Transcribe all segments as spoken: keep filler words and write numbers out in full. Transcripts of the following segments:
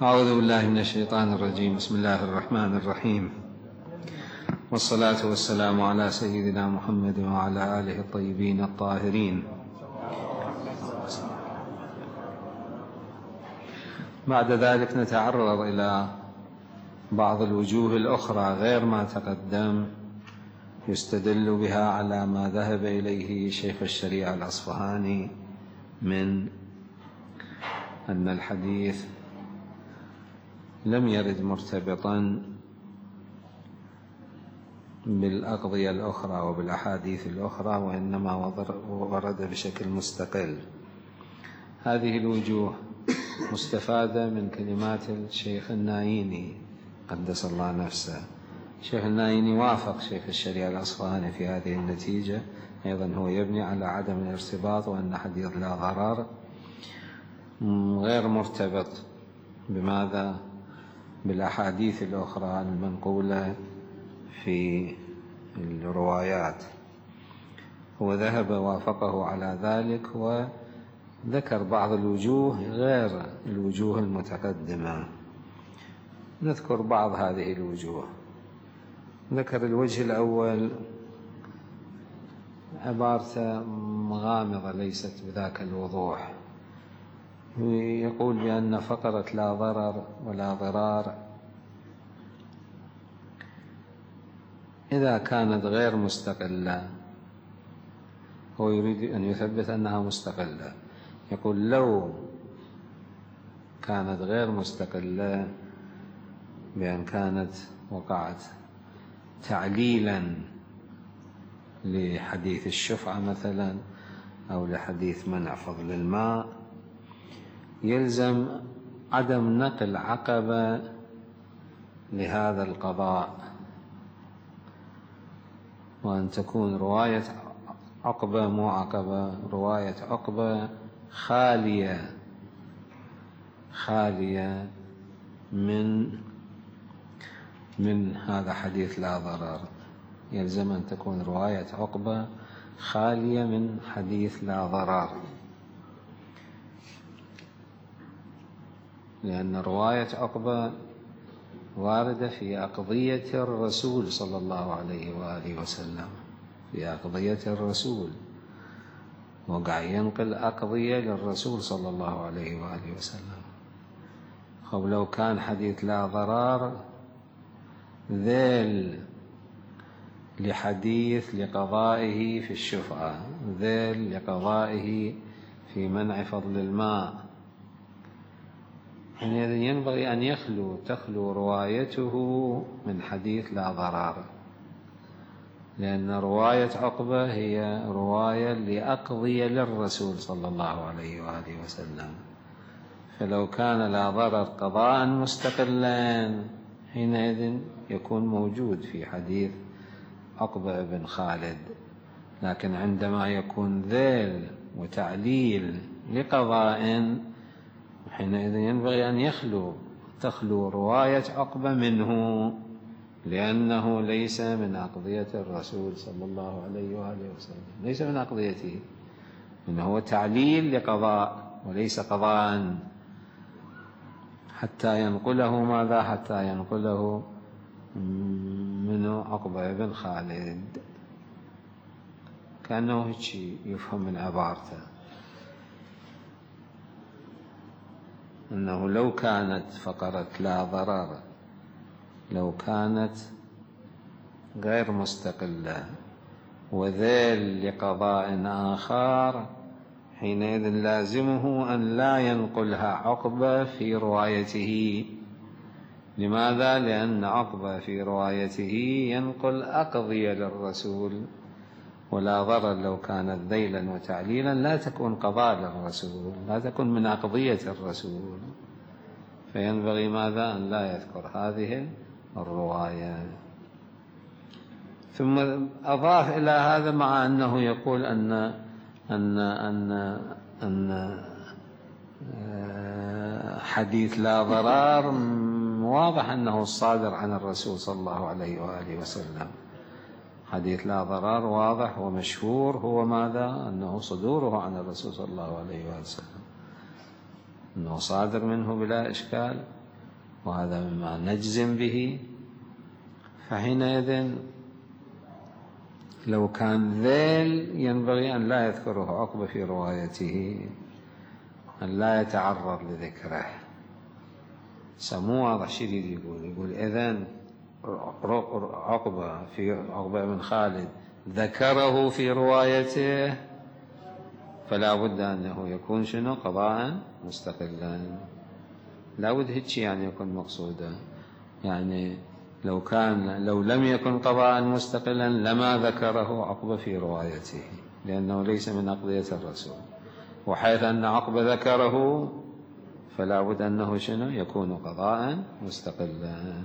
أعوذ بالله من الشيطان الرجيم. بسم الله الرحمن الرحيم، والصلاة والسلام على سيدنا محمد وعلى آله الطيبين الطاهرين. بعد ذلك نتعرض إلى بعض الوجوه الأخرى غير ما تقدم يستدل بها على ما ذهب إليه شيخ الشريعة الأصفهاني من أن الحديث لم يرد مرتبطا بالأقضية الأخرى وبالأحاديث الأخرى، وإنما ورد بشكل مستقل. هذه الوجوه مستفادة من كلمات الشيخ النايني قدس الله نفسه. الشيخ النايني وافق شيخ الشريعة الأصفهاني في هذه النتيجة. أيضا هو يبني على عدم الارتباط، وأن حديث لا ضرر غير مرتبط بماذا؟ بالأحاديث الأخرى المنقولة في الروايات. هو ذهب وافقه على ذلك، وذكر بعض الوجوه غير الوجوه المتقدمة. نذكر بعض هذه الوجوه. ذكر الوجه الأول عبارة غامضة ليست بذاك الوضوح. يقول بأن فقرة لا ضرر ولا ضرار إذا كانت غير مستقلة، هو يريد أن يثبت أنها مستقلة. يقول لو كانت غير مستقلة بأن كانت وقعت تعليلا لحديث الشفعة مثلا، أو لحديث منع فضل الماء، يلزم عدم نقل عقبة لهذا القضاء، وأن تكون رواية عقبة مو عقبة رواية عقبة خالية خالية من من هذا حديث لا ضرر. يلزم أن تكون رواية عقبة خالية من حديث لا ضرر، لأن رواية عقبة واردة في أقضية الرسول صلى الله عليه وآله وسلم، في أقضية الرسول، وقع ينقل أقضية للرسول صلى الله عليه وآله وسلم. خب لو كان حديث لا ضرر ذيل لحديث لقضائه في الشفعة، ذيل لقضائه في منع فضل الماء، يعني ينبغي أن يخلو تخلو روايته من حديث لا ضرر، لأن رواية عقبة هي رواية لأقضية للرسول صلى الله عليه وآله وسلم. فلو كان لا ضرر قضاء مستقلا حينئذ يكون موجود في حديث عقبة بن خالد. لكن عندما يكون ذيل وتعليل لقضاء، حينئذ ينبغي أن يخلو تخلو رواية عقبة منه، لأنه ليس من أقضية الرسول صلى الله عليه وآله وسلم، ليس من أقضيته، إنه هو تعليل لقضاء وليس قضاء، حتى ينقله ماذا؟ حتى ينقله منه عقبة بن خالد. كأنه هيك يفهم من عبارته أنه لو كانت فقرة لا ضرر لو كانت غير مستقلة وذيل لقضاء آخر، حينئذ لازمه أن لا ينقلها عقبة في روايته. لماذا؟ لأن عقبة في روايته ينقل أقضية للرسول، ولا ضرر لو كانت ذيلا وتعليلا لا تكون قضاء للرسول، لا تكون من أقضية الرسول. فينبغي ماذا؟ أن لا يذكر هذه الرواية. ثم أضاف إلى هذا، مع أنه يقول أن أن أن أن حديث لا ضرر واضح أنه الصادر عن الرسول صلى الله عليه وآله وسلم. حديث لا ضرر واضح ومشهور، هو ماذا؟ أنه صدوره عن الرسول صلى الله عليه وآله وسلم، أنه صادر منه بلا إشكال. وهذا مما نجزم به، فحينئذ لو كان ذيل ينبغي أن لا يذكره عقبة في روايته، أن لا يتعرض لذكره. سمو واضح شديد يقول يقول إذن عقبة في عقبة بن خالد ذكره في روايته، فلا بد أنه يكون شنو قضاء مستقلا. لا بد هيك يعني يكون مقصودا، يعني لو كان لو لم يكن قضاء مستقلا لما ذكره عقبة في روايته، لأنه ليس من أقضية الرسول. وحيث أن عقبة ذكره فلا بد أنه شنو يكون قضاء مستقلا.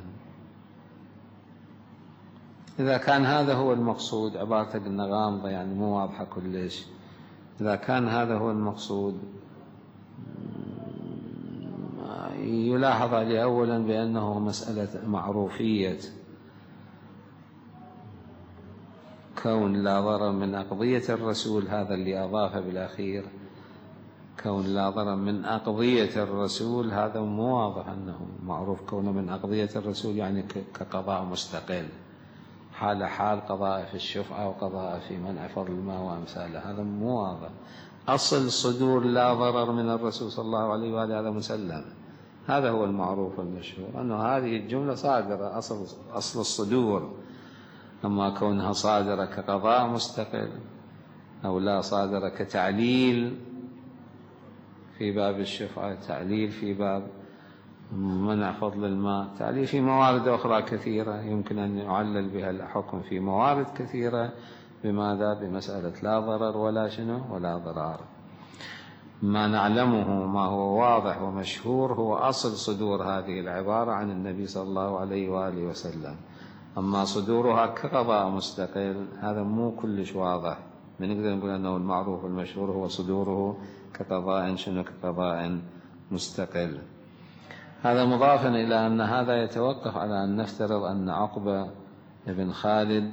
إذا كان هذا هو المقصود، عبارتك إنها غامضة يعني مو واضحة كلش، إذا كان هذا هو المقصود يلاحظ عليه أولا بأنه مسألة معروفية كون لا ضرر من أقضية الرسول، هذا اللي أضاف بالأخير كون لا ضرر من أقضية الرسول، هذا مو واضح أنه معروف كونه من أقضية الرسول يعني كقضاء مستقل، حال حال قضاء في الشفعة وقضاء في منع فضل الماء وأمثاله، هذا مو واضح. أصل صدور لا ضرر من الرسول صلى الله عليه وآله هذا مسلم، هذا هو المعروف والمشهور أنه هذه الجملة صادرة أصل أصل الصدور. أما كونها صادرة كقضاء مستقل أو لا صادرة كتعليل في باب الشفعة، تعليل في باب منع فضل الماء، تعليل في موارد أخرى كثيرة يمكن أن يعلل بها الحكم في موارد كثيرة. بماذا؟ بمسألة لا ضرر ولا شنو ولا ضرار. ما نعلمه ما هو واضح ومشهور هو أصل صدور هذه العبارة عن النبي صلى الله عليه وآله وسلم. أما صدورها كقضاء مستقل هذا مو كلش واضح، بنقدر نقول أنه المعروف والمشهور هو صدوره كقضاء شنو كقضاء مستقل. هذا مضافا إلى أن هذا يتوقف على أن نفترض أن عقبة بن خالد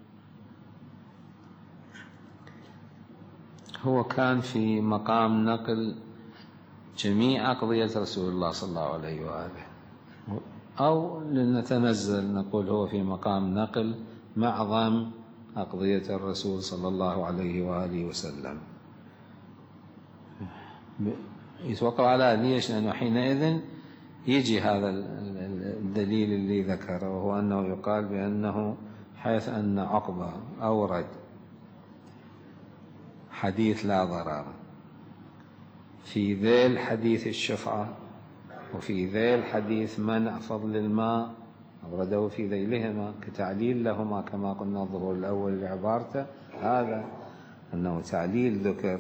هو كان في مقام نقل جميع أقضية رسول الله صلى الله عليه وآله، أو لنتنزل نقول هو في مقام نقل معظم أقضية الرسول صلى الله عليه وآله وسلم. يتوقف على ليش؟ لأنه حينئذ يجي هذا الدليل اللي ذكره، وهو أنه يقال بأنه حيث أن عقبة أورد حديث لا ضرر في ذيل حديث الشفعة وفي ذيل حديث منع فضل الماء، أورده في ذيلهما كتعليل لهما كما قلنا الظهور الأول لعبارته، هذا أنه تعليل ذكر.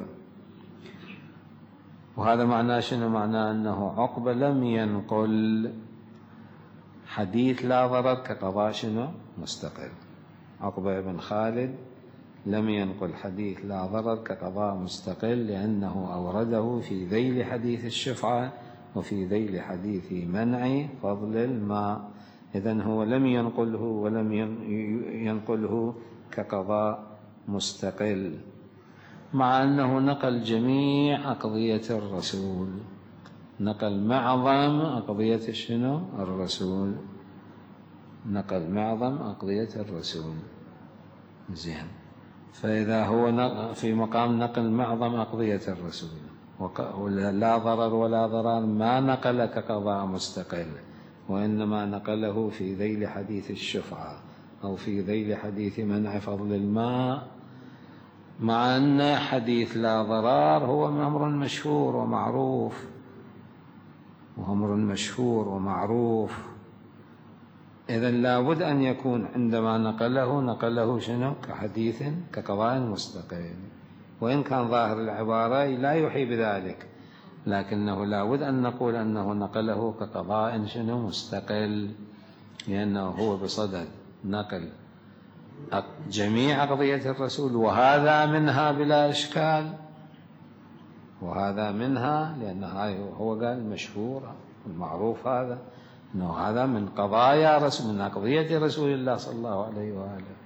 وهذا معناه شنو؟ معناه أنه عقبة لم ينقل حديث لا ضرر كقضاء شنو مستقل. عقبة بن خالد لم ينقل حديث لا ضرر كقضاء مستقل، لأنه أورده في ذيل حديث الشفعة وفي ذيل حديث منع فضل الماء. إذن هو لم ينقله ولم ينقله كقضاء مستقل، مع أنه نقل جميع أقضية الرسول، نقل معظم أقضية شنو الرسول، نقل معظم أقضية الرسول. زين، فإذا هو في مقام نقل معظم أقضية الرسول ولا ضرر ولا ضرار ما نقل كقضاء مستقل، وإنما نقله في ذيل حديث الشفعة أو في ذيل حديث منع فضل الماء، مع أن حديث لا ضرار هو أمر مشهور ومعروف، وأمر مشهور ومعروف. إذن لابد أن يكون عندما نقله نقله شنو كحديث كقضاء مستقل، وإن كان ظاهر العبارة لا يوحي بذلك، لكنه لابد أن نقول أنه نقله كقضاء شنو مستقل، لأنه هو بصدد نقل جميع أقضية الرسول، وهذا منها بلا إشكال، وهذا منها لأن هو قال مشهور المعروف هذا أنه هذا من قضايا رسول من أقضية رسول الله صلى الله عليه وآله.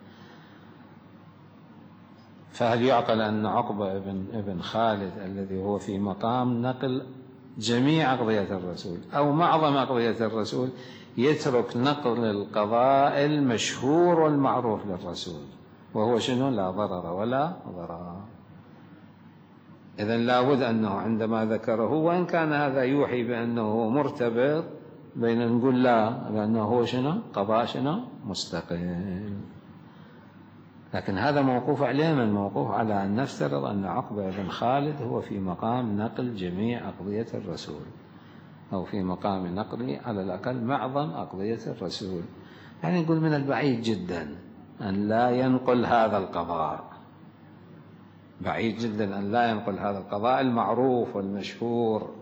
فهل يعقل أن عقبة ابن ابن خالد الذي هو في مقام نقل جميع أقضية الرسول أو معظم أقضية الرسول، يترك نقل القضاء المشهور والمعروف للرسول، وهو شنو؟ لا ضرر ولا ضرار. إذن لابد أنه عندما ذكره، وإن كان هذا يوحي بأنه مرتبط، بين نقول لا، لأنه هو شنو؟ قضاء شنو؟ مستقل. لكن هذا موقوف عليه، من موقوف على أن نفترض أن عقبة بن خالد هو في مقام نقل جميع أقضية الرسول، أو في مقام نقل على الأقل معظم أقضية الرسول. يعني نقول من البعيد جدا أن لا ينقل هذا القضاء، بعيد جدا أن لا ينقل هذا القضاء المعروف والمشهور.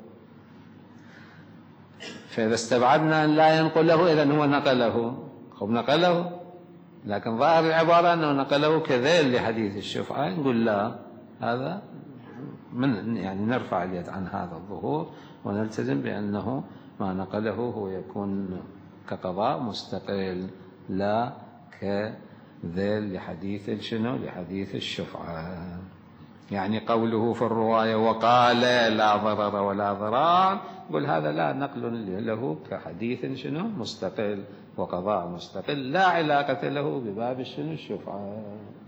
فإذا استبعدنا أن لا ينقله، إذن هو نقله، خب نقله، لكن ظاهر العبارة أنه نقله كذيل لحديث الشفعة، نقول لا، هذا من يعني نرفع اليد عن هذا الظهور ونلتزم بأنه ما نقله هو يكون كقضاء مستقل، لا كذيل لحديث شنو؟ لحديث الشفعة. يعني قوله في الرواية وقال لا ضرر ولا ضرار، قل هذا لا نقل له كحديث شنو؟ مستقل وقضاء مستقل، لا علاقة له بباب شنو؟ الشفعة.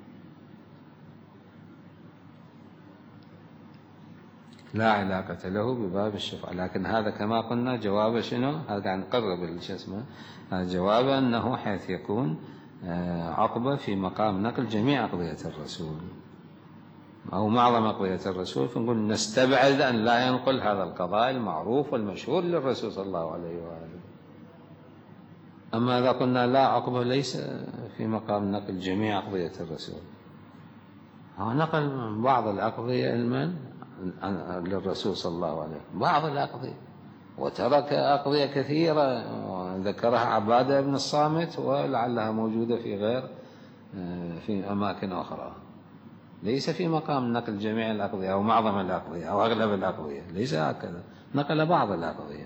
لا علاقة له بباب الشفعة. لكن هذا كما قلنا جواب شنو؟ هذا قاعد نقرب الجسم، هذا جواب أنه حيث يكون عقبة في مقام نقل جميع أقضية الرسول أو معظم أقضية الرسول، فنقول نستبعد أن لا ينقل هذا القضاء المعروف والمشهور للرسول صلى الله عليه وآله. أما إذا قلنا لا، عقبة ليس في مقام نقل جميع أقضية الرسول، هو نقل بعض الأقضية المن للرسول صلى الله عليه وسلم، بعض الأقضية، وترك أقضية كثيرة ذكرها عبادة بن الصامت ولعلها موجودة في غير في أماكن أخرى. ليس في مقام نقل جميع الأقضية أو معظم الأقضية أو أغلب الأقضية، ليس هكذا، نقل بعض الأقضية.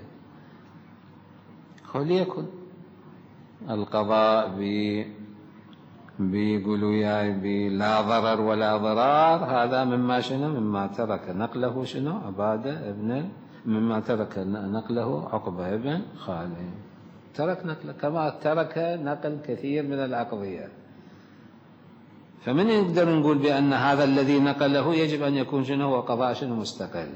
وليكن القضاء بيقولوا يا بلا ضرر ولا ضرار، هذا مما شنو؟ مما ترك نقله شنو؟ عبادة ابن، مما ترك نقله عقبة بن خالد، ترك نقله كما ترك نقل كثير من الأقضية. فمن يقدر نقول بأن هذا الذي نقله يجب أن يكون شنو؟ هو قضاء شنو؟ مستقل.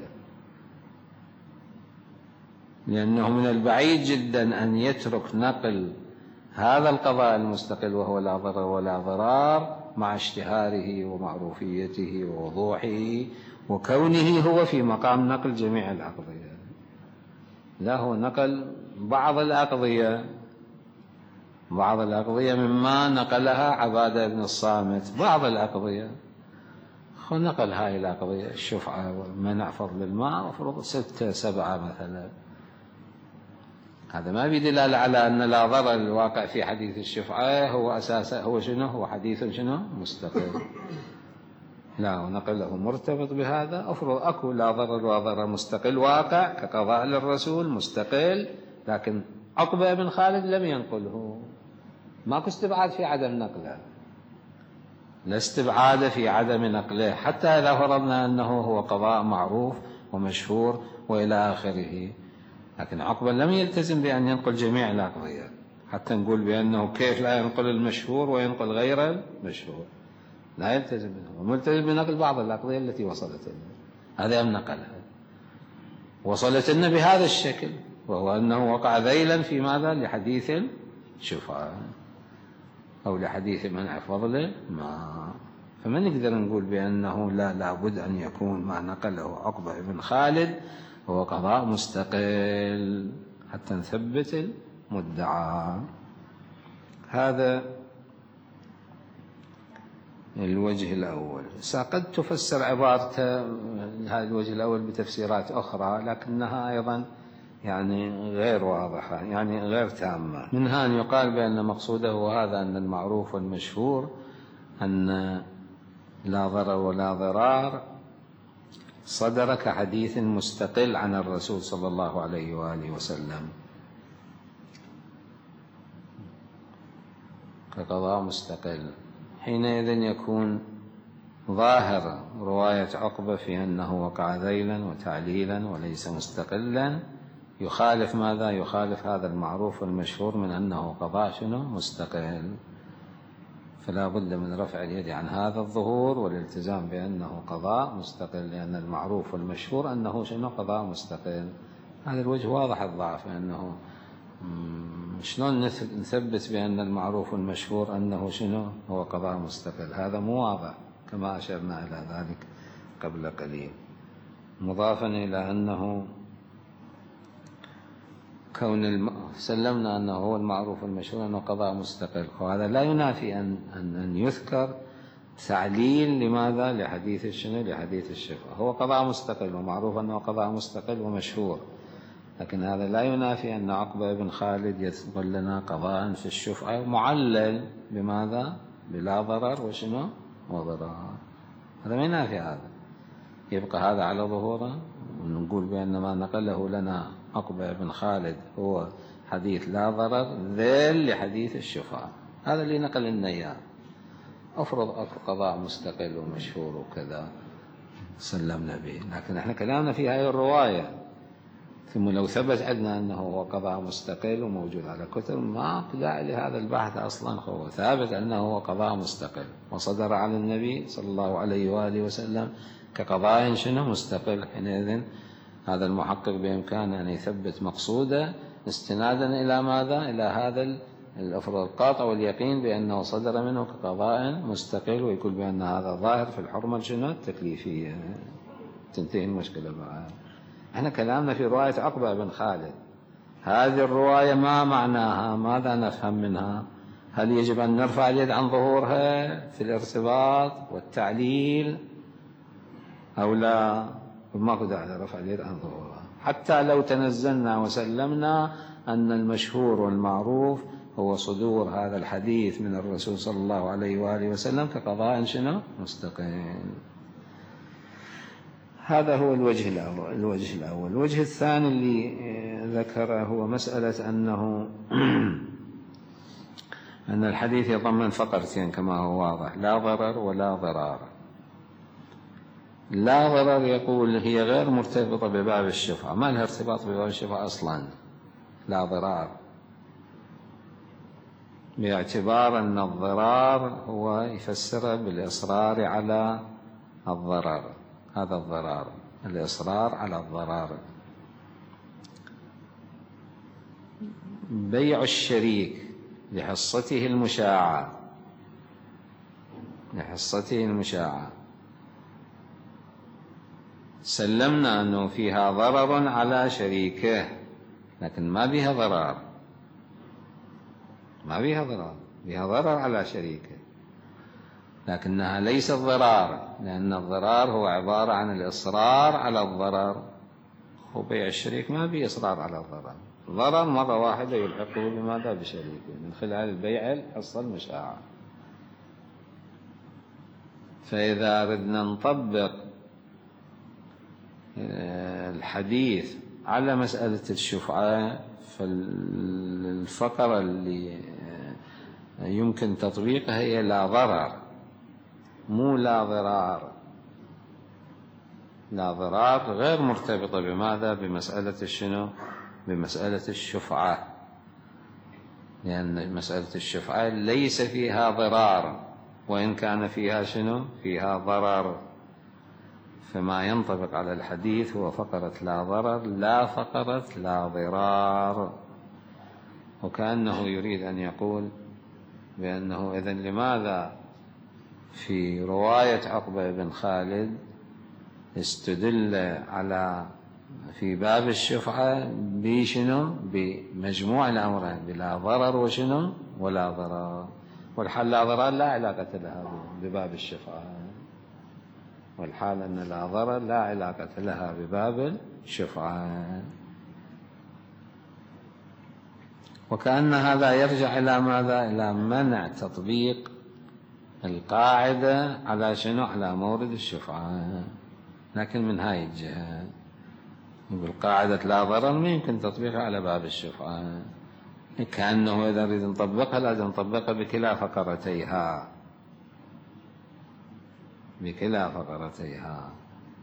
لأنه من البعيد جدا أن يترك نقل هذا القضاء المستقل وهو لا ضرر ولا ضرار مع اشتهاره ومعروفيته ووضوحه وكونه هو في مقام نقل جميع الأقضية. لا، هو نقل بعض الأقضية، بعض الأقضية مما نقلها عبادة بن الصامت، بعض الأقضية خو نقل هاي الأقضية، الشفعة ومنع فضل الماء، وفرض ستة سبعة مثلا. هذا ما بيدل على أن لا ضرر الواقع في حديث الشفعة هو أساسا هو شنو؟ هو حديث شنو؟ مستقل. لا، ونقله مرتبط بهذا. أفرض أكو لا ضرر ولا ضرر مستقل واقع كقضاء للرسول مستقل، لكن عقبة بن خالد لم ينقله، ماكو استبعاد في عدم نقله، لا استبعاد في عدم نقله، حتى إذا فرضنا أنه هو قضاء معروف ومشهور وإلى آخره. لكن عقبة لم يلتزم بأن ينقل جميع الأقضية، حتى نقول بأنه كيف لا ينقل المشهور وينقل غير المشهور، لا يلتزم منه، وملتزم بنقل بعض الأقضية التي وصلت لنا، هذا أم نقلها وصلت لنا بهذا الشكل، وهو أنه وقع ذيلا في ماذا؟ لحديث الشفعة أو لحديث منع فضل ما. فما نقدر نقول بأنه لا لابد أن يكون ما نقله عقبة بن خالد هو قضاء مستقل حتى نثبت المدعى. هذا الوجه الأول. قد تفسر عبارته هذا الوجه الأول بتفسيرات أخرى، لكنها أيضا يعني غير واضحة، يعني غير تامة. منها أن يقال بأن مقصوده هو هذا، أن المعروف والمشهور أن لا ضرر ولا ضرار صدر كحديث مستقل عن الرسول صلى الله عليه وآله وسلم، كقضاء مستقل. حينئذ يكون ظاهر رواية عقبة في أنه وقع ذيلا وتعليلا وليس مستقلا يخالف ماذا؟ يخالف هذا المعروف والمشهور من أنه قضاء شنو؟ مستقل. فلا بد من رفع اليد عن هذا الظهور والالتزام بأنه قضاء مستقل، لأن المعروف والمشهور أنه شنو؟ قضاء مستقل. هذا الوجه واضح الضعف، أنه شلون نثبت بأن المعروف والمشهور أنه شنو؟ هو قضاء مستقل. هذا مو واضح كما أشرنا إلى ذلك قبل قليل. مضافا إلى أنه كون الم... سلمنا أنه هو المعروف والمشهور أنه قضاء مستقل، وهذا لا ينافي أن, أن, أن يذكر تعليل لماذا؟ لحديث الشنو؟ لحديث الشفعة. هو قضاء مستقل ومعروف أنه قضاء مستقل ومشهور، لكن هذا لا ينافي أن عقبة بن خالد يذكر لنا قضاء في الشفعة معلل بماذا؟ بلا ضرر وشنو؟ وضرار. هذا ما ينافي هذا، يبقى هذا على ظهوره، ونقول بأن ما نقله لنا عقبة بن خالد هو حديث لا ضرر ذيل لحديث الشفعة. هذا اللي نقل لنا إياه. أفرض قضاء مستقل ومشهور وكذا سلمنا به، لكن احنا كلامنا في هذه الرواية. ثم لو ثبت عندنا أنه هو قضاء مستقل وموجود على كتب، ما داعي لهذا البحث أصلا. هو ثابت أنه هو قضاء مستقل وصدر على النبي صلى الله عليه وآله وسلم كقضاء شنو؟ مستقل. حينئذ هذا المحقق بإمكانه أن يثبت مقصوده استنادا إلى ماذا؟ إلى هذا الأفرض القاطع واليقين بأنه صدر منه كقضاء مستقل، ويقول بأن هذا ظاهر في الحرمة شنو؟ التكليفية. تنتهي المشكلة معه. احنا كلامنا في رواية عقبة بن خالد. هذه الرواية ما معناها؟ ماذا نفهم منها؟ هل يجب أن نرفع اليد عن ظهورها في الارتباط والتعليل أو لا؟ ماكو داعي لرفع اليد عن ظهورها، حتى لو تنزلنا وسلمنا أن المشهور والمعروف هو صدور هذا الحديث من الرسول صلى الله عليه وآله وسلم كقضاء شنو؟ مستقل. هذا هو الوجه الأول. الوجه الأول. الوجه الثاني اللي ذكره هو مسألة أنه أن الحديث يضمن فقرتين كما هو واضح: لا ضرر ولا ضرار. لا ضرر يقول هي غير مرتبطة بباب الشفعة، ما لها ارتباط بباب الشفعة أصلا. لا ضرار باعتبار أن الضرار هو يفسره بالإصرار على الضرر. هذا الضرار، الإصرار على الضرر. بيع الشريك لحصته المشاعة، لحصته المشاعة سلمنا أنه فيها ضرر على شريكه، لكن ما بها ضرر، ما بها ضرر، بها ضرر على شريكه، لكنها ليست ضرار، لأن الضرار هو عبارة عن الإصرار على الضرر. وبيع الشريك ما به إصرار على الضرر، ضرر مرة واحدة يلحقه بماذا؟ بشريكه من خلال البيع الحصة المشاعة. فإذا أردنا نطبق الحديث على مسألة الشفعة، فالفقرة اللي يمكن تطبيقها هي لا ضرر، مو لا ضرار. لا ضرار غير مرتبطة بماذا؟ بمسألة الشنو؟ بمسألة الشفعة، لأن مسألة الشفعة ليس فيها ضرار، وإن كان فيها شنو؟ فيها ضرر. فما ينطبق على الحديث هو فقرة لا ضرر، لا فقرة لا ضرار. وكأنه يريد أن يقول بأنه إذن لماذا في رواية عقبة بن خالد استدل على في باب الشفعة بشنو؟ بمجموع الأمرين، بلا ضرر وشنو؟ ولا ضرر. والحال لا ضرر لا علاقة لها بباب الشفعة، والحال أن لا ضرر لا علاقة لها بباب الشفعة. وكأن هذا يرجع إلى ماذا؟ إلى منع تطبيق القاعدة على شنو؟ على مورد الشفعة. لكن من هاي الجهة يقول قاعدة لا ضرر ما يمكن تطبيقها على باب الشفعة، كأنه إذا نريد نطبقها لازم نطبقها بكلا فقرتيها. بكلا فقرتيها.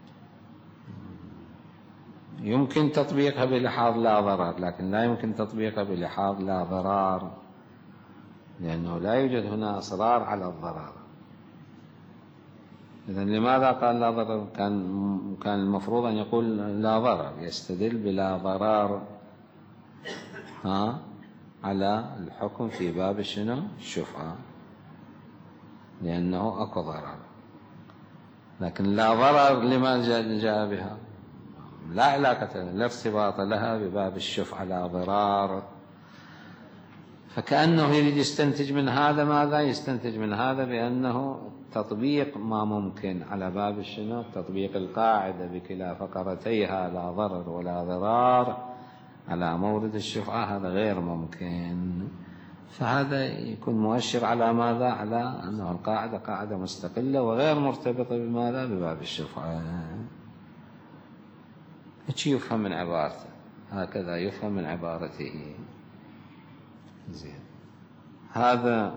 يمكن تطبيقها بلحاظ لا ضرر، لكن لا يمكن تطبيقها بلحاظ لا ضرار، لأنه لا يوجد هنا إصرار على الضرر. إذن لماذا قال لا ضرر؟ كان كان المفروض أن يقول لا ضرر، يستدل بلا ضرر ها على الحكم في باب شنو؟ الشفعة، لأنه أكو ضرر. لكن لا ضرر لما جاء بها؟ لا علاقة، لا ارتباط لها بباب الشفعة، لا ضرار. فكأنه يريد يستنتج من هذا ماذا؟ يستنتج من هذا بأنه تطبيق ما ممكن على باب الشنو؟ تطبيق القاعدة بكلا فقرتيها لا ضرر ولا ضرار على مورد الشفعة هذا غير ممكن. فهذا يكون مؤشر على ماذا؟ على أنه القاعدة قاعدة مستقلة وغير مرتبطة بماذا؟ بباب الشفعة. هيك يفهم من عبارته، هكذا يفهم من عبارته. زين، هذا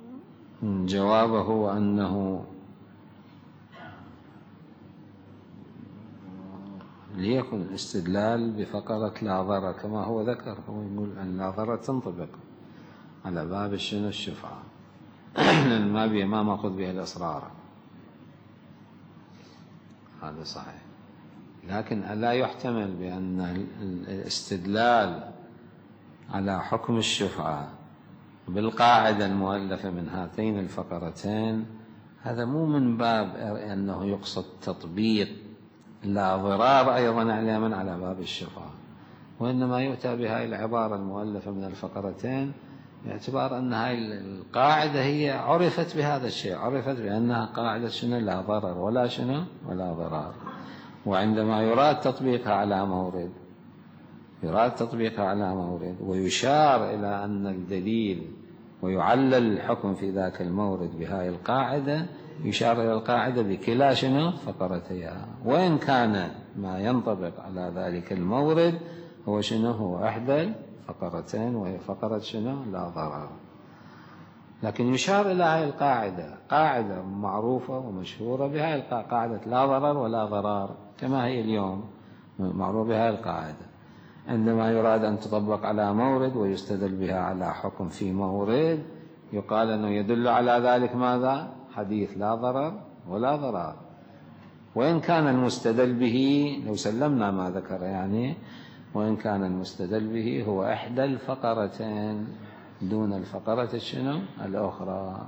جوابه أنه ليكن الاستدلال بفقرة لا ضرر كما هو ذكر، هو يقول أن لا ضرر تنطبق على باب الشنو؟ الشفعة، لأن ما بيه ما مأخذ به الإصرار. هذا صحيح، لكن لا يحتمل بأن الاستدلال على حكم الشفعة بالقاعدة المؤلفة من هاتين الفقرتين هذا مو من باب أنه يقصد تطبيق لا ضرار أيضا علما على باب الشفعة، وإنما يؤتى بهاي العبارة المؤلفة من الفقرتين باعتبار أن هاي القاعدة هي عرفت بهذا الشيء، عرفت بأنها قاعدة شنو؟ لا ضرر ولا شنو؟ ولا ضرار. وعندما يراد تطبيقها على مورد، يراد تطبيقها على مورد ويشار إلى أن الدليل ويعلل الحكم في ذاك المورد بهاي القاعدة، يشار إلى القاعدة بكلا شنو؟ فقرتيها، وإن كان ما ينطبق على ذلك المورد هو شنو؟ هو إحدى الفقرتين، وهي فقرة شنو؟ لا ضرر. لكن يشار إلى هاي القاعدة، قاعدة معروفة ومشهورة بهاي القاعدة لا ضرر ولا ضرار كما هي اليوم معروف بهاي القاعدة. عندما يراد أن تطبق على مورد ويستدل بها على حكم في مورد يقال أنه يدل على ذلك ماذا؟ حديث لا ضرر ولا ضرار، وإن كان المستدل به لو سلمنا ما ذكر يعني، وإن كان المستدل به هو إحدى الفقرتين دون الفقرة شنو؟ الأخرى،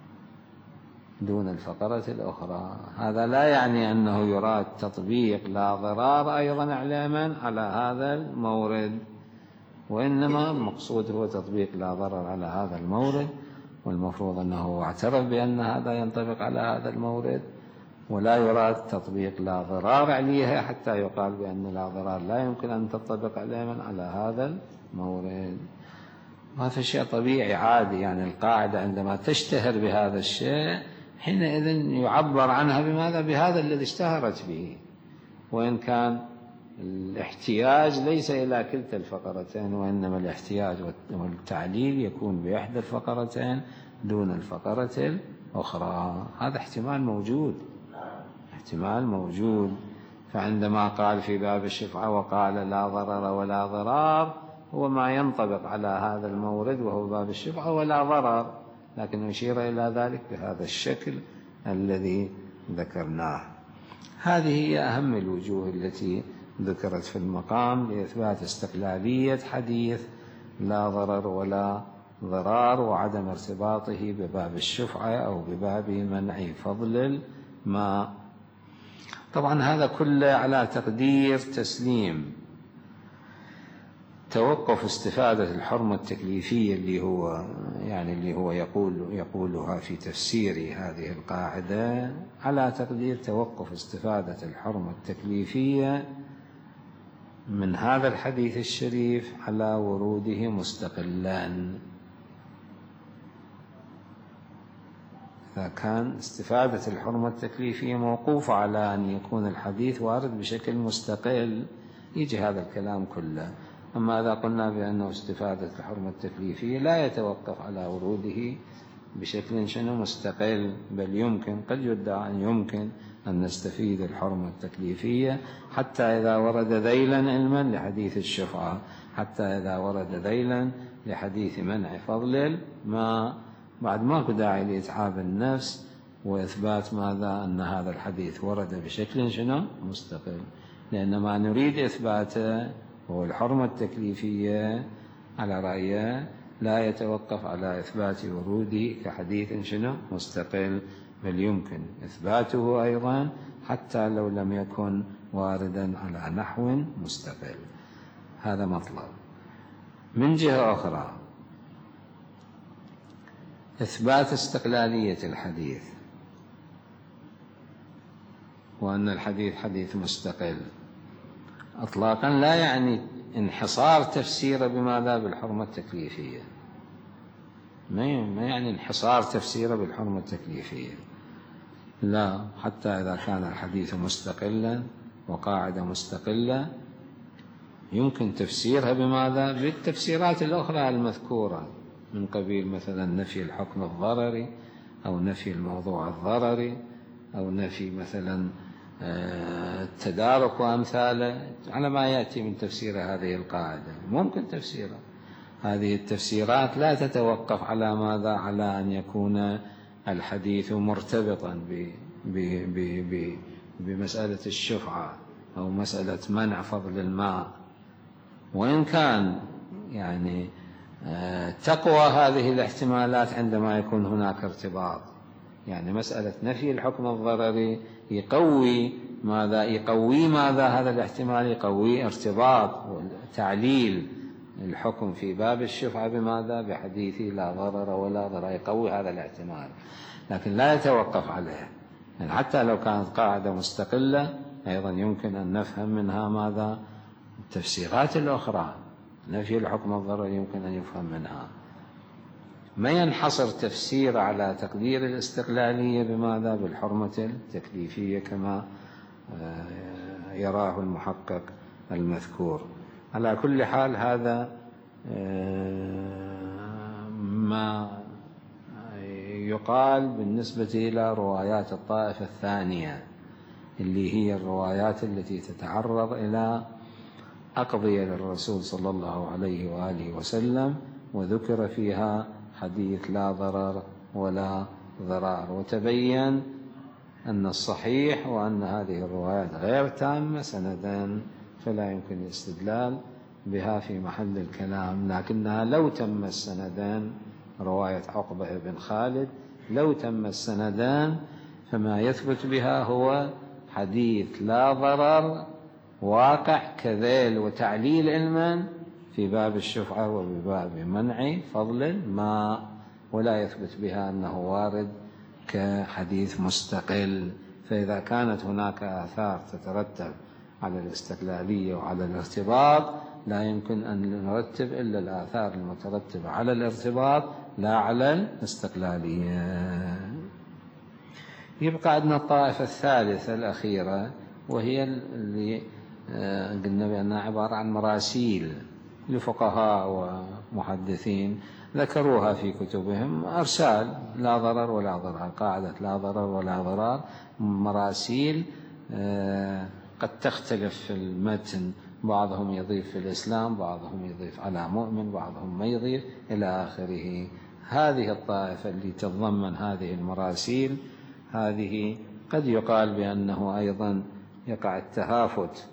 دون الفقرة الأخرى. هذا لا يعني أنه يراد تطبيق لا ضرار أيضا إعلاما على هذا المورد، وإنما المقصود هو تطبيق لا ضرر على هذا المورد، والمفروض أنه اعترف بأن هذا ينطبق على هذا المورد، ولا يراد تطبيق لا ضرار عليها حتى يقال بأن لا ضرار لا يمكن أن تطبق إعلاما على هذا المورد. هذا شيء طبيعي عادي، يعني القاعدة عندما تشتهر بهذا الشيء حينئذ يعبر عنها بماذا؟ بهذا الذي اشتهرت به، وإن كان الاحتياج ليس إلى كلتا الفقرتين، وإنما الاحتياج والتعليل يكون بإحدى الفقرتين دون الفقرة الأخرى. هذا احتمال موجود، احتمال موجود. فعندما قال في باب الشفعة وقال لا ضرر ولا ضرار هو ما ينطبق على هذا المورد وهو باب الشفعة ولا ضرر، لكن يشير إلى ذلك بهذا الشكل الذي ذكرناه. هذه هي أهم الوجوه التي ذكرت في المقام لإثبات استقلالية حديث لا ضرر ولا ضرار وعدم ارتباطه بباب الشفعة أو بباب منع فضل الماء. طبعا هذا كله على تقدير تسليم توقف استفادة الحرمة التكليفية اللي هو يعني اللي هو يقول يقولها في تفسير هذه القاعدة، على تقدير توقف استفادة الحرمة التكليفية من هذا الحديث الشريف على وروده مستقلا. إذا كان استفادة الحرمة التكليفية موقوفة على أن يكون الحديث وارد بشكل مستقل يجي هذا الكلام كله. أما إذا قلنا بأنه استفادة الحرمة التكليفية لا يتوقف على وروده بشكل شنو مستقل، بل يمكن قد يدعى أن يمكن أن نستفيد الحرمة التكليفية حتى إذا ورد ذيلا علما لحديث الشفعة، حتى إذا ورد ذيلا لحديث منع فضل ما بعد ماكو داعي لإتعاب النفس وإثبات ماذا أن هذا الحديث ورد بشكل شنو مستقل، لأن ما نريد إثباته هو الحرمة التكليفية على رأيه لا يتوقف على إثبات وروده كحديث شنو مستقل، بل يمكن إثباته أيضا حتى لو لم يكن واردا على نحو مستقل. هذا مطلب. من جهة أخرى إثبات استقلالية الحديث، وأن الحديث حديث مستقل أطلاقا لا يعني انحصار تفسيره بماذا بالحرمة التكليفية، ما يعني انحصار تفسيره بالحرمة التكليفية، لا، حتى إذا كان الحديث مستقلا وقاعدة مستقلة يمكن تفسيرها بماذا بالتفسيرات الأخرى المذكورة من قبيل مثلا نفي الحكم الضرري أو نفي الموضوع الضرري أو نفي مثلا التدارك وأمثاله، على ما يأتي من تفسير هذه القاعدة ممكن تفسيرها. هذه التفسيرات لا تتوقف على ماذا على أن يكون الحديث مرتبطا بمسألة الشفعة أو مسألة منع فضل الماء، وإن كان يعني تقوى هذه الاحتمالات عندما يكون هناك ارتباط، يعني مسألة نفي الحكم الضرري يقوي ماذا يقوي ماذا هذا الاحتمال يقوي ارتباط وتعليل الحكم في باب الشفعة بماذا بحديث لا ضرر ولا ضرر، يقوي هذا الاحتمال لكن لا يتوقف عليه، يعني حتى لو كانت قاعدة مستقلة أيضا يمكن أن نفهم منها ماذا التفسيرات الأخرى. نفي الحكم الضرر يمكن أن يفهم منها، ما ينحصر تفسير على تقدير الاستقلالية بماذا بالحرمة التكليفية كما يراه المحقق المذكور. على كل حال هذا ما يقال بالنسبة إلى روايات الطائفة الثانية اللي هي الروايات التي تتعرض إلى أقضية للرسول صلى الله عليه وآله وسلم وذكر فيها حديث لا ضرر ولا ضرار، وتبين أن الصحيح وأن هذه الروايات غير تامة سندا فلا يمكن الاستدلال بها في محل الكلام، لكنها لو تم السندان رواية عقبة بن خالد لو تم السندان فما يثبت بها هو حديث لا ضرر واقع كذيل وتعليل علما في باب الشفعة وبباب منع فضل الماء، ولا يثبت بها أنه وارد كحديث مستقل. فإذا كانت هناك آثار تترتب على الاستقلالية وعلى الارتباط لا يمكن أن نرتب إلا الآثار المترتبة على الارتباط لا على الاستقلالية. يبقى عندنا الطائفة الثالثة الأخيرة وهي اللي قلنا بأنها عبارة عن مراسيل لفقهاء ومحدثين ذكروها في كتبهم، أرسال لا ضرر ولا ضرار، قاعدة لا ضرر ولا ضرار، مراسيل قد تختلف في المتن، بعضهم يضيف في الإسلام بعضهم يضيف على مؤمن بعضهم ما يضيف إلى آخره. هذه الطائفة اللي تتضمن هذه المراسيل هذه قد يقال بأنه أيضا يقع التهافت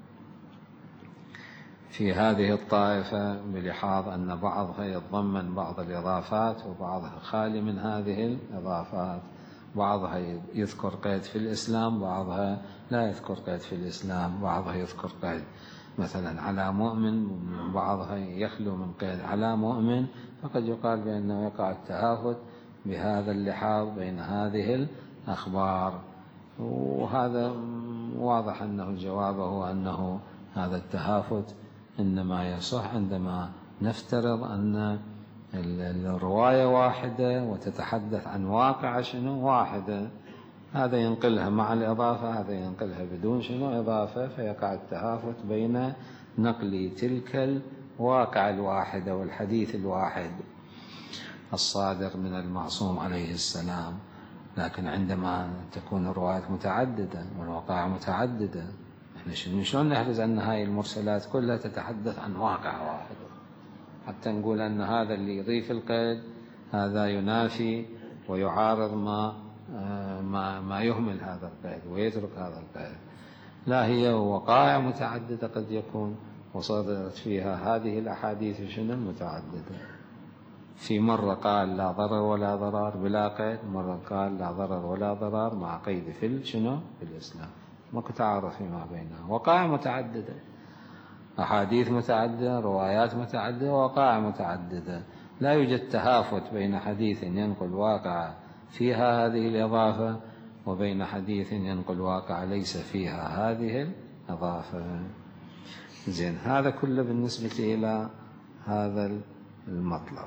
في هذه الطائفة بلحاظ أن بعضها يتضمن بعض الإضافات وبعضها خالي من هذه الإضافات، بعضها يذكر قيد في الإسلام بعضها لا يذكر قيد في الإسلام، بعضها يذكر قيد مثلا على مؤمن بعضها يخلو من قيد على مؤمن، فقد يقال بأنه يقع التهافت بهذا اللحاظ بين هذه الأخبار. وهذا واضح أنه الجواب هو أنه هذا التهافت إنما يصح عندما نفترض أن الرواية واحدة وتتحدث عن واقع شنو واحدة، هذا ينقلها مع الإضافة هذا ينقلها بدون شنو إضافة، فيقع التهافت بين نقل تلك الواقع الواحدة والحديث الواحد. الصادر من المعصوم عليه السلام. لكن عندما تكون الروايات متعددة والوقائع متعددة، احنا شلون نحرز أن هاي المرسلات كلها تتحدث عن واقع واحد، حتى نقول أن هذا اللي يضيف القيد هذا ينافي ويعارض ما ما ما يهمل هذا القيد ويترك هذا القيد. لا، هي وقائع متعددة قد يكون وصدرت فيها هذه الأحاديث شنو متعددة. في مرة قال لا ضرر ولا ضرار بلا قيد، مرة قال لا ضرر ولا ضرار مع قيد في شنو في الإسلام. ماكو تعارض فيما بينها، وقائع متعددة، أحاديث متعددة، روايات متعددة، وقائع متعددة. لا يوجد تهافت بين حديث ينقل واقع فيها هذه الإضافة وبين حديث ينقل واقع ليس فيها هذه الإضافة. زين، هذا كله بالنسبة إلى هذا المطلب.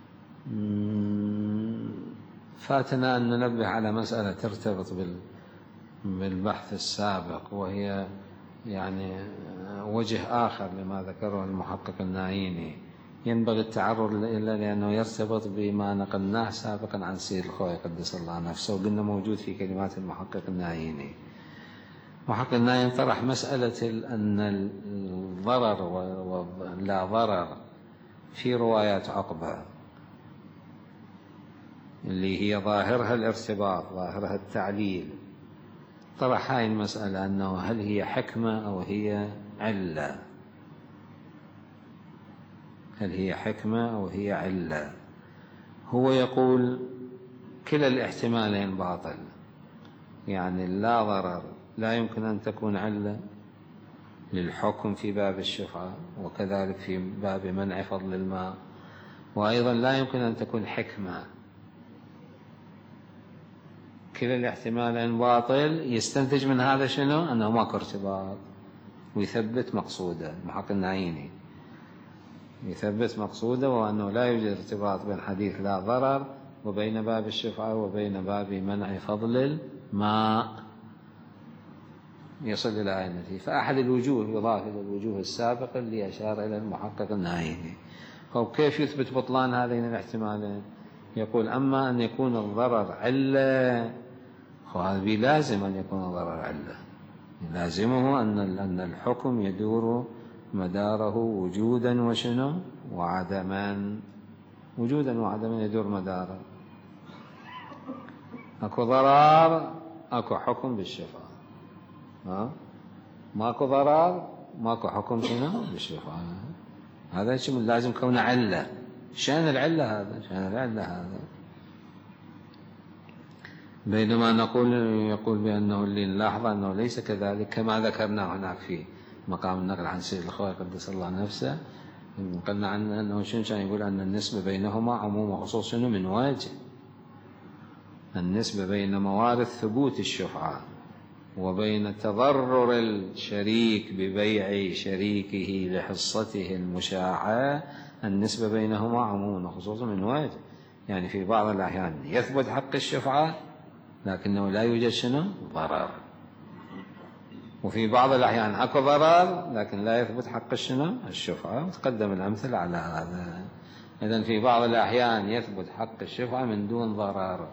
فاتنا أن ننبه على مسألة ترتبط بالبحث السابق، وهي يعني وجه آخر لما ذكره المحقق الناييني ينبغي التعرض له لأنه يرتبط بما نقلناه سابقا عن سيد الخوئي قدس الله نفسه، وقلنا موجود في كلمات المحقق الناييني. المحقق الناييني طرح مسألة أن الضرر ولا ضرر في روايات عقبة اللي هي ظاهرها الارتباط، ظاهرها التعليل. طرح هاي المسألة أنه هل هي حكمة أو هي علة، هل هي حكمة أو هي علة. هو يقول كلا الاحتمالين باطل، يعني لا ضرر لا يمكن أن تكون علة للحكم في باب الشفعة، وكذلك في باب منع فضل الماء، وأيضا لا يمكن أن تكون حكمة. كلا الاحتمالين باطل. يستنتج من هذا شنو؟ أنه ماكو ارتباط، ويثبت مقصوده. المحقق الناييني يثبت مقصوده، وأنه لا يوجد ارتباط بين حديث لا ضرر وبين باب الشفعة وبين باب منع فضل الماء يصل إلى هذه النتيجة. فأحد الوجوه يضاف إلى الوجوه السابقة اللي أشار إلى المحقق الناييني. كيف يثبت بطلان هذين الاحتمالين؟ يقول أما أن يكون الضرر علة، وهذا لازم أن يكون الضرر علة، لازمه أن أن الحكم يدور مداره وجودا وشنو وعدما. وجودا وعدما يدور مداره. أكو ضرر أكو حكم بالشفاعة، ها؟ ماكو ضرر ماكو حكم شنو بالشفاعة. هذا شيء لازم كونه علة. شأن العلة هذا، شأن العلة هذا. بينما نقول يقول بأنه اللي نلاحظ أنه ليس كذلك، كما ذكرنا هناك في مقام النقل عن سيد الخوئي قدس الله نفسه. قلنا عنه أنه شنو كان يقول أن النسبة بينهما عموم وخصوص شنو من وجه. النسبة بين موارد ثبوت الشفعة وبين تضرر الشريك ببيع شريكه لحصته المشاعة، النسبة بينهما عموم وخصوص من وجه. يعني في بعض الأحيان يثبت حق الشفعة لكنه لا يوجد شنو ضرر، وفي بعض الأحيان أكو ضرر لكن لا يثبت حق الشنو الشفعة. وتقدم الأمثلة على هذا. إذن في بعض الأحيان يثبت حق الشفعة من دون ضرر.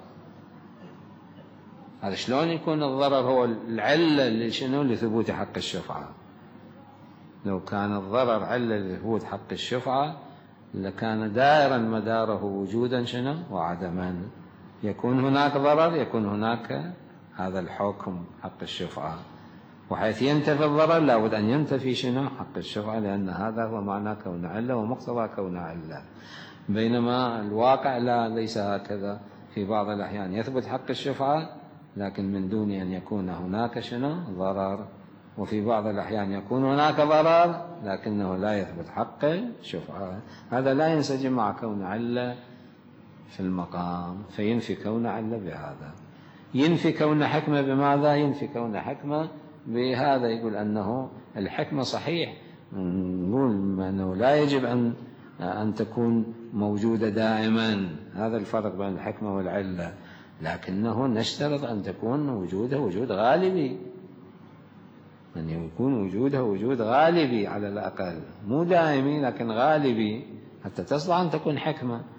هذا شلون يكون الضرر هو العلة لشنو لثبوت حق الشفعة؟ لو كان الضرر علة لثبوت حق الشفعة لكان دائرا مداره وجودا شنو وعدما. يكون هناك ضرر يكون هناك هذا الحكم حق الشفعة، وحيث ينتفي الضرر لابد أن ينتفي شنو حق الشفعة، لأن هذا هو معنى كون علة ومقتضى كون علة. بينما الواقع لا، ليس هكذا. في بعض الأحيان يثبت حق الشفعة لكن من دون أن يكون هناك شنو ضرر، وفي بعض الأحيان يكون هناك ضرر لكنه لا يثبت حق الشفعة. هذا لا ينسجم مع كون علة في المقام، فينفي كون علة بهذا. ينفي كون حكمة بماذا؟ ينفي كون حكمة بهذا. يقول أنه الحكمة صحيح، نقول أنه لا يجب أن أن تكون موجودة دائما. هذا الفرق بين الحكمة والعلة. لكنه نشترط أن تكون وجودها وجود غالبي، أن يكون وجودها وجود غالبي على الأقل، مو دائمي لكن غالبي، حتى تصلح أن تكون حكمة.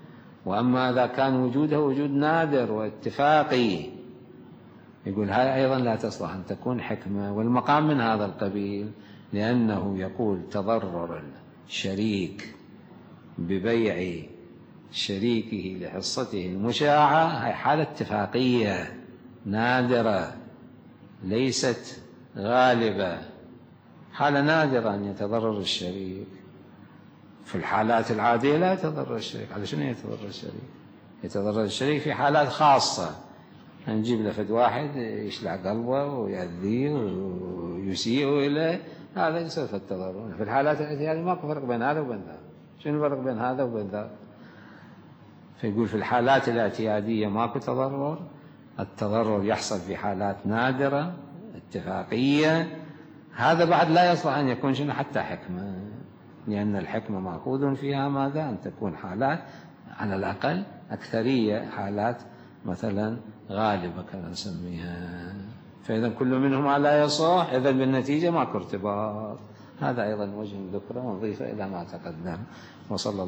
وأما إذا كان وجوده وجود نادر واتفاقي يقول هاي أيضا لا تصلح أن تكون حكمة. والمقام من هذا القبيل، لأنه يقول تضرر الشريك ببيع شريكه لحصته المشاعة، هاي حالة اتفاقية نادرة ليست غالبة، حالة نادرة أن يتضرر الشريك. في الحالات العادية لا يتضرر الشريك. على شنو يتضرر الشريك؟ يتضرر الشريك في حالات خاصة، نجيب له فد واحد يشلع قلبه ويأذيه ويسيء إليه، هذا يصير في التضرر. في الحالات التي هذه ماكو فرق بين هذا وبين ذاك. شنو الفرق بين هذا وبين ذاك؟ فيقول في الحالات الاعتيادية ماكو تضرر، التضرر يحصل في حالات نادرة اتفاقية. هذا بعد لا يصلح أن يكون شنو حتى حكمة، لأن الحكمة مأخوذ فيها ماذا؟ أن تكون حالات على الأقل أكثرية، حالات مثلا غالبة كما نسميها. فإذا كل منهما لا يصح، إذا بالنتيجة ماكو ارتباط. هذا أيضا وجه ذكره ونضيفه إلى ما تقدم. وصلى